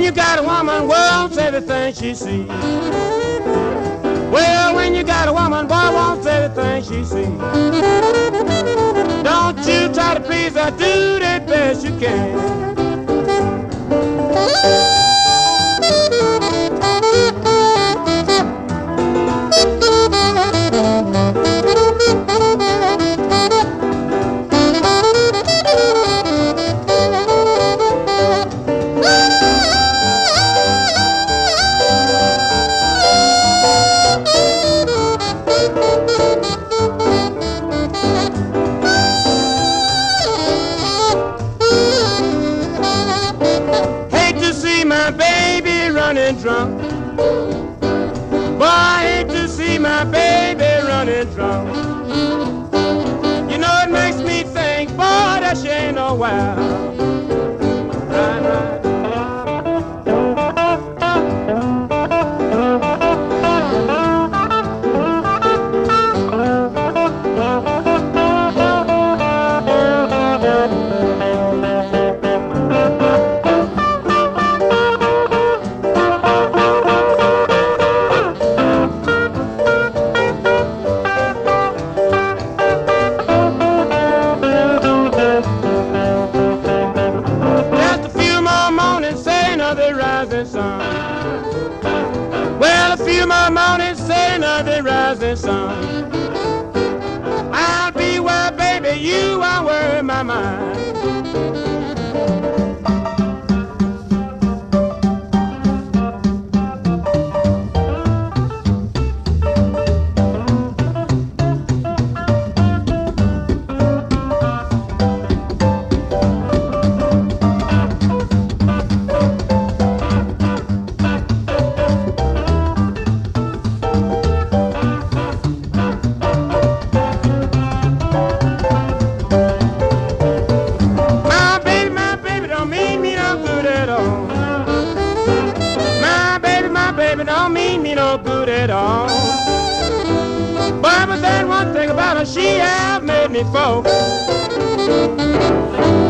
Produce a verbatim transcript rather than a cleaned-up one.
you got a woman, wants everything she sees. Well, when you got a woman, boy wants everything she sees. Don't you try to please her, do the best you can. Drunk. Boy, I hate to see my baby running drunk. You know it makes me think, boy, that she ain't no wild. Right, right. Well, a few more mornings, say another rising sun. I'll be where, baby, you are worrying my mind. Baby don't mean me no good at all. But, but then one thing about her, she have made me folk.